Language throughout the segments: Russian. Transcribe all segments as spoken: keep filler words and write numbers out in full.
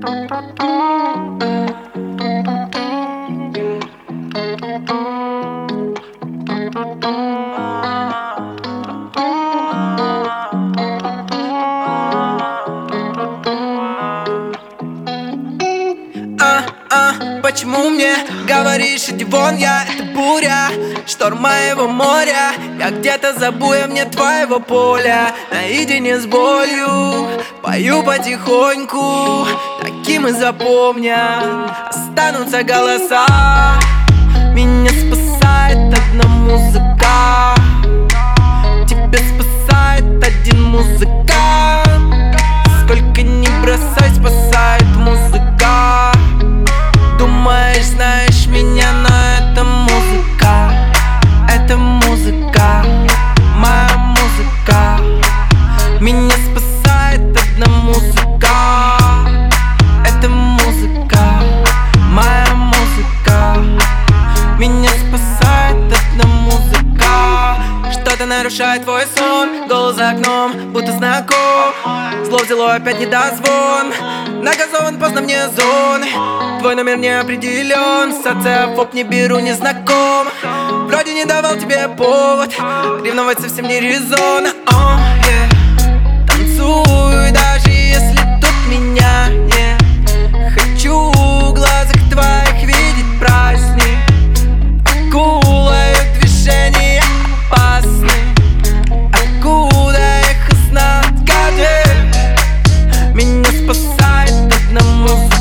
Почему мне говоришь, иди вон, я это буря, шторм моего моря. Я где-то забуя мне твоего поля, наедине с болью пою потихоньку, таким и запомнят останутся голоса. Меня спасает одна музыка, тебя спасает один музыкант. Сколько ни бросай, спасает музыка. Думаешь, знаешь меня, но это музыка, это музыка, моя музыка. Меня спасает одна музыка, это музыка, моя музыка. Меня спасает одна музыка. Что-то нарушает твой сон, голос за окном, будто знаком. Зло взяло опять недозвон, нагазован поздно мне зоны. Твой номер не определен, социофоб не беру, не знаком. Вроде не давал тебе повод, ревновать совсем не резон. oh, yeah. Танцуй, даже если тут меня нет. Хочу в глазах твоих видеть праздник. Акула, ее движения опасны. Откуда их знать, гаджет? Меня спасает одна музыка,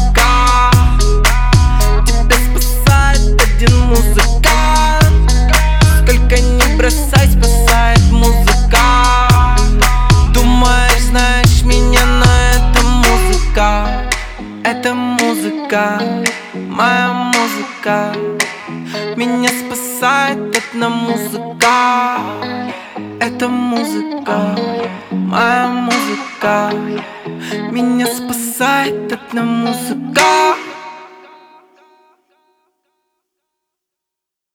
музыкант. Сколько ни бросай, спасает музыка. Думаешь, знаешь меня, но это музыка, это музыка, моя музыка. Меня спасает одна музыка, это музыка, моя музыка. Меня спасает одна музыка.